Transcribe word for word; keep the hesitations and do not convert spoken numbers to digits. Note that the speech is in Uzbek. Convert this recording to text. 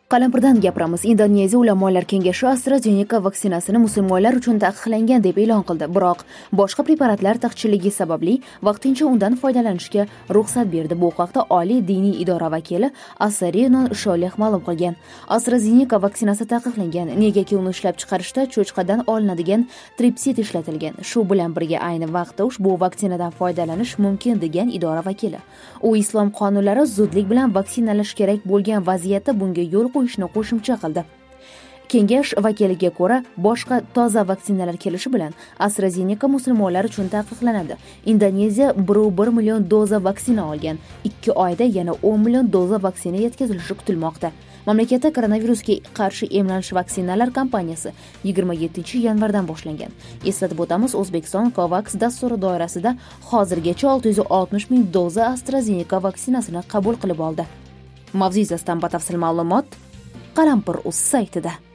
Qalampirdan gapiramiz. Indoneziya ulamolar kengashi AstraZeneca vaksinasini musulmonlar uchun taqiqlangan deb e'lon qildi. Biroq boshqa preparatlar taqchilligi sababli vaqtincha undan foydalanishga ruxsat berdi. Bu haqda Oliy diniy idora vakili Asarino Sholih ma'lum qilgan. AstraZeneca vaksinasi taqiqlangan, negaki uni ishlab chiqarishda cho'chqadan olinadigan tripsit ishlatilgan. Shu bilan birga ayni vaqtda ushbu vaksinadan foydalanish mumkin degan idora vakili. U islom qonunlari zudlik bilan vaksinalash kerak bo'lgan vaziyatda bunga yo'l qo'yishni qo'shimcha qildi. Kengash vakiliga ko'ra, boshqa toza vaksinalar kelishi bilan AstraZeneca musulmonlar uchun taqiqlanadi. Indoneziya bir million doza vaksina olgan. ikki oyda yana o'n million doza vaksina yetkazilishi kutilmoqda. Mamlakatda koronavirusga qarshi emlanish vaksinalar kampaniyasi yigirma yettinchi yanvardan boshlangan. Eslatib o'tamiz, O'zbekiston COVAX dasturi doirasida hozirgacha olti yuz oltmish ming doza AstraZeneca vaksinasini qabul qilib oldi. Mavzu yuzasidan batafsil ma'lumot Qalampir.uz saytida.